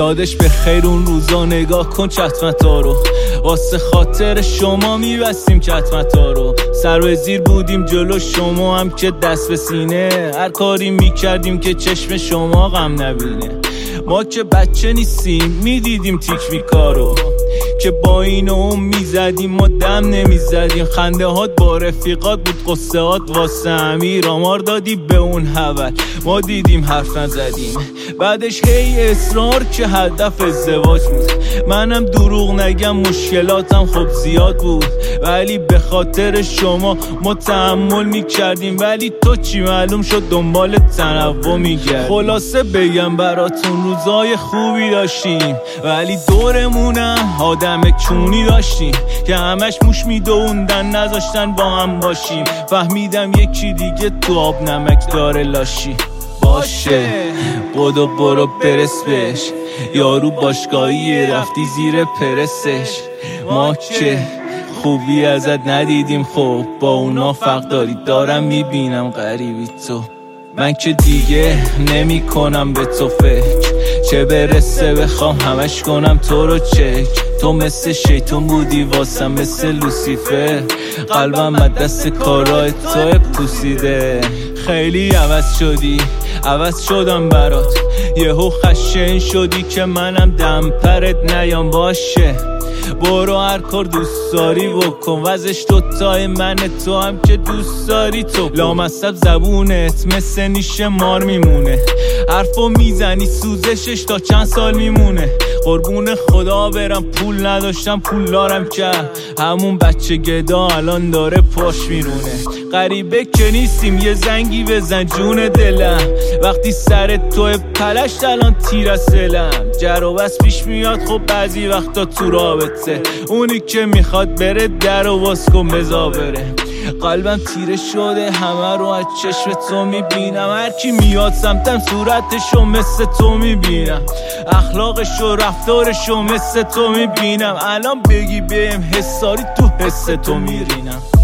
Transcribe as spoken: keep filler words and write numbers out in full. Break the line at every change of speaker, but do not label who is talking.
یادش به خیر اون روزا، نگاه کن چتمتا رو، واسه خاطر شما میبستیم چتمتا رو. سر به زیر بودیم جلو شما هم که دست به سینه، هر کاری میکردیم که چشم شما غم نبینه. ما که بچه نیستیم میدیدیم تیک میکارو، که با این اون میزدیم ما دم نمیزدیم. خنده هات با رفیقات بود، قصه هات واسه امیر. آمار دادی به اون حول، ما دیدیم حرف نزدیم. بعدش هی اصرار که هدف ازدواج بود. منم دروغ نگم مشکلاتم خب زیاد بود، ولی به خاطر شما ما تحمل میکردیم. ولی تو چی معلوم شد دنبال تنوع میگرد. خلاصه بگم براتون روزای خوبی داشتیم، ولی دورمونم آدم چونی داشتیم که همش موش میدوندن نذاشتن با هم باشیم. فهمیدم یکی دیگه تو آب نمک داره لاشی. باشه بدو برو برس بهش، یارو باشگاهی رفتی زیر پرسش. ما که خوبی ازت ندیدیم، خب با اونا فرق داری. دارم میبینم غریبی تو، من که دیگه نمی کنم به تو فکر. چه برسه بخوام همش کنم تو رو چک. تو مثل شیطون بودی واسم مثل لوسیفر، قلبم از دست کارای تو پوسیده. خیلی عوض شدی، عوض شدم برات. یهو خشن شدی که منم دم پرت نیام. باشه برو هر کار دوست داری بکن، وزش دوتای من تو هم که دوست داری تو. لامصب زبونت مثل نیش مار میمونه، حرفو میزنی سوزشش تا چند سال میمونه. قربون خدا برم پول نداشتم پول دارم که همون بچه گدا الان داره پاش میرونه. غریبه که نیستیم یه زنگی بزن جون دلم، وقتی سر تو پلشت الان تیر از سلم. جر و بس پیش میاد خب بعضی وقتا تو رابطه، اونی که میخواد بره در و باز کن بزا بره. قلبم تیره شده همه رو از چشم تو میبینم، هر کی میاد سمتم صورتشو مثل تو میبینم، اخلاقشو رفتارشو مثل تو میبینم. الان بگی بهم حساری تو حس تو میرینم.